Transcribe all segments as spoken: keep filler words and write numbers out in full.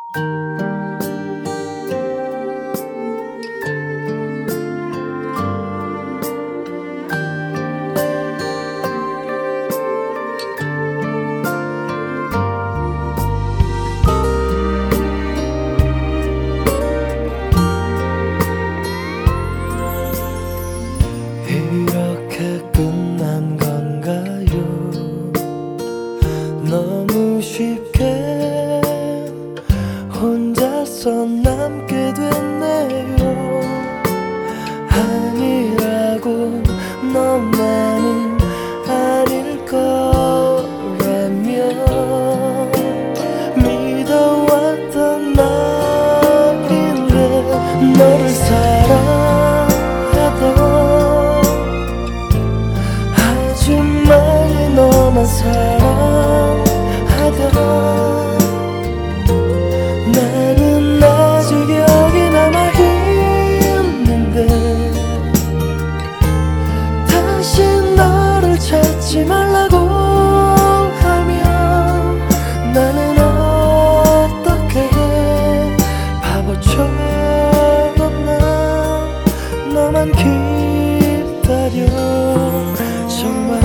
이렇게 끝난 건가요? 너무 쉽게 혼자서 남게 됐네요. 아니라고 너만은 아닐 거라며 믿어왔던 나인데 너를 사랑하던 아주 많이 너만 사랑하던 나는 아직 여기 남아있는데 다시 너를 찾지 말라고 하면 나는 어떻게 바보처럼 난 너만 기다려 정말.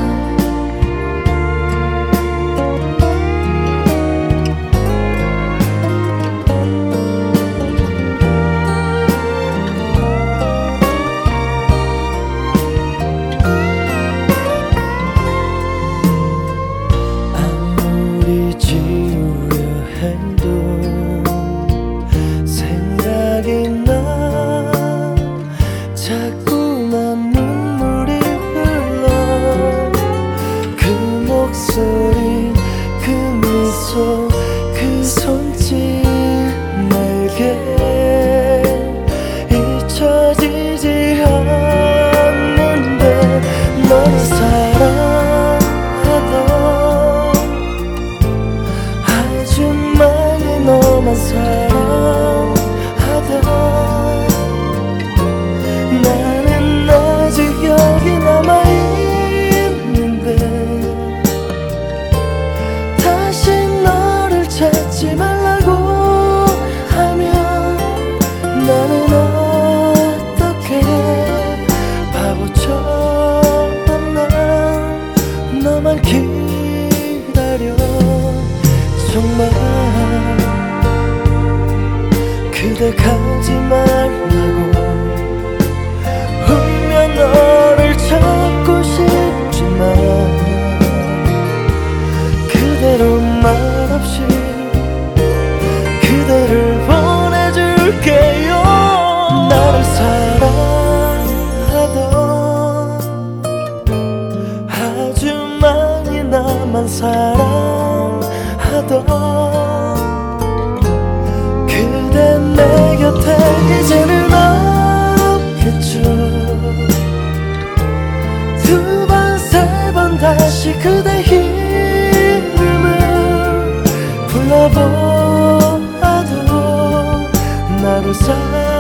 아무리 지우려 해도 생각이 나. 자꾸만 눈물이 흘러. 그 목소리, 그 미소, 그 손짓 내게 잊혀지지 않는데 너를 사랑하던 아주 많이 너만 사랑하던 나는 아직 여기 남아있는데 다시 너를 찾지 말라고 하면 나는 어떻게 바보처럼 난 너만 기다려 정말. 그대 가지 말라고 울며 너를 찾고 싶지만 그대로 말없이 그대를 보내줄게요. 나를 사랑하던 아주 많이 나만 사랑하던 그대 내 곁에 이제는 없겠죠. 두 번 세 번 다시 그대 이름을 불러보아도 나를 사랑